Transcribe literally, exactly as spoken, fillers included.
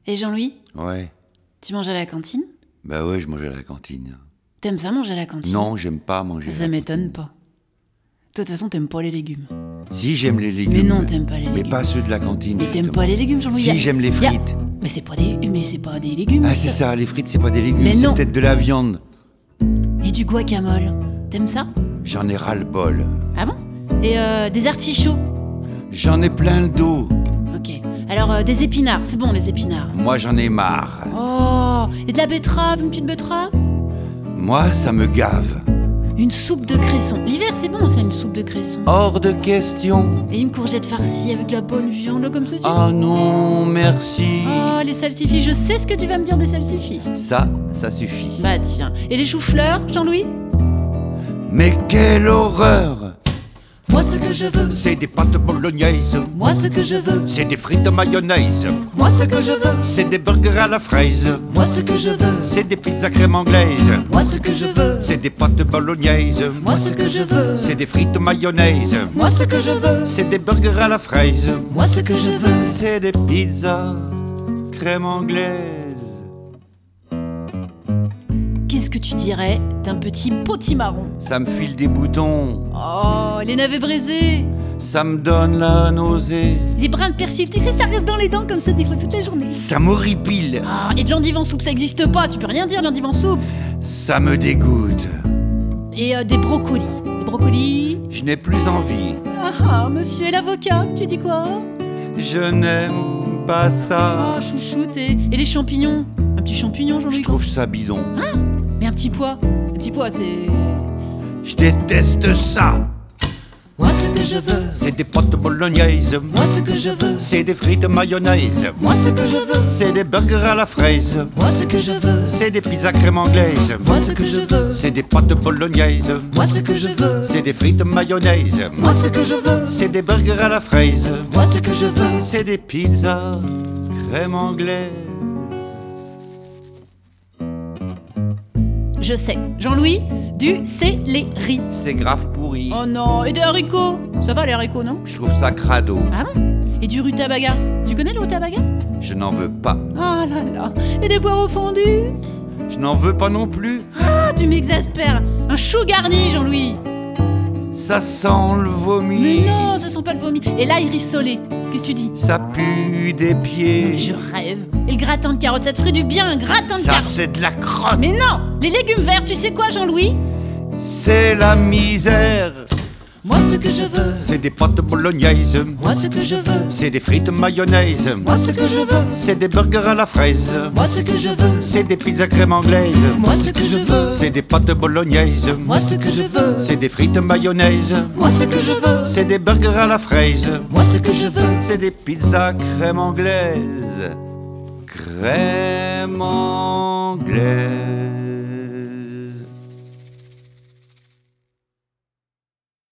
Et Jean-Louis, Ouais. tu manges à la cantine? Bah ouais, je mangeais à la cantine. T'aimes ça manger à la cantine? Non, j'aime pas manger à Ça la m'étonne cantine. pas. Toi, de toute façon, t'aimes pas les légumes. Si, j'aime les légumes. Mais non, t'aimes pas les légumes. Mais pas ceux de la cantine, Mais t'aimes justement. pas les légumes, Jean-Louis? Si, Y a- j'aime les y a- frites. Mais c'est pas des, mais c'est pas des légumes. Ah, c'est ça, les frites, c'est pas des légumes, Mais c'est non. peut-être de la viande. Et du guacamole. T'aimes ça? J'en ai ras-le-bol. Ah bon? Et euh, des artichauts. J'en ai plein le dos. Ok. Alors, euh, des épinards. C'est bon, les épinards. Moi, j'en ai marre. Oh. Et de la betterave, une petite betterave? Moi, ça me gave. Une soupe de cresson. L'hiver, c'est bon, ça, une soupe de cresson. Hors de question. Et une courgette farcie avec de la bonne viande, là, comme ceci. Ah non, merci. Oh, les salsifis. Je sais ce que tu vas me dire des salsifis. Ça, ça suffit. Bah tiens. Et les choux-fleurs, Jean-Louis? Mais quelle horreur! Moi, ce que je veux. C'est des pâtes bolognaises. Moi, ce que je veux. C'est des frites mayonnaise. Moi, ce que je veux. C'est des burgers à la fraise. Moi, ce que je veux. C'est des pizzas crème anglaise. Moi, ce que je veux. C'est des pâtes bolognaises. Moi, ce que je veux. C'est des frites mayonnaise. Moi, ce que je veux. C'est des burgers à la fraise. Moi, ce que je veux. C'est des pizzas crème anglaise. Qu'est-ce que tu dirais d'un petit potimarron? Ça me file des boutons. Oh, les navets braisés. Ça me donne la nausée. Les brins de persil, tu sais, ça reste dans les dents comme ça des fois toute la journée. Ça m'horripile. Ah, et de l'endive en soupe, ça existe pas, tu peux rien dire, l'endive en soupe. Ça me dégoûte. Et euh, des brocolis. Des brocolis. Je n'ai plus envie. Ah ah, monsieur, et l'avocat, tu dis quoi? Je n'aime pas ça. Oh, chouchoute, et, et les champignons. Un petit champignon, Jean-Louis. Je trouve ça bidon. Mais un petit pois. Un petit pois, c'est... Je déteste ça. Moi, ce que je veux. C'est des pâtes bolognaises. Moi, ce que je veux. C'est des frites mayonnaise. Moi, ce que je veux. C'est des burgers à la fraise. Moi, ce que je veux. C'est des pizzas crème anglaise. Moi, ce que je veux. C'est des pâtes bolognaises. Moi, ce que je veux. C'est des frites mayonnaise. Moi, ce que je veux. C'est des burgers à la fraise. Moi, ce que je veux. C'est des pizzas crème anglaise. Je sais. Jean-Louis, du céleri. C'est grave pourri. Oh non, et des haricots. Ça va les haricots, non? Je trouve ça crado. Ah bon? Et du rutabaga. Tu connais le rutabaga? Je n'en veux pas. Ah là là. Et des poireaux fondus. Je n'en veux pas non plus. Ah, tu m'exaspères. Un chou garni, Jean-Louis. Ça sent le vomi. Mais non, ce sont pas le vomi. Et l'ail rissolé. Qu'est-ce que tu dis? Ça pue des pieds. Je rêve. Et le gratin de carottes, ça te ferait du bien, un gratin de Ça, carottes. c'est de la crotte. Mais non. Les légumes verts, tu sais quoi, Jean-Louis? C'est la misère. Moi, ce que je veux. C'est des pâtes bolognaises. Moi, ce que je veux. C'est des frites mayonnaise. Moi, ce que je veux. C'est des burgers à la fraise. Moi, ce que je veux. C'est des pizzas crème anglaise. Moi, ce que je veux. C'est des pâtes bolognaises. Moi, ce que je veux. C'est des frites mayonnaise. Moi, ce que je veux. C'est des burgers à la fraise. Moi, ce que je veux. C'est des pizzas crème anglaise. Crème anglaise.